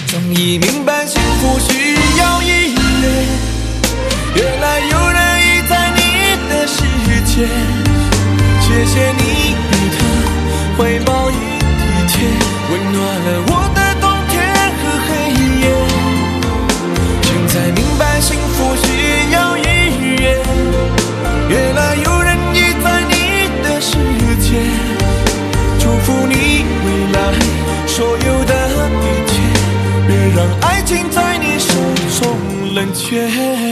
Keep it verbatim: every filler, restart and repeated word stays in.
终于明白幸福需要音乐，原来有人已在你的世界，谢谢你对他怀抱与体贴，温暖了我的冬天和黑夜。现在明白幸福需要音乐，原来有人已在你的世界，祝福你未来所有的一切，别让爱情在你手中冷却。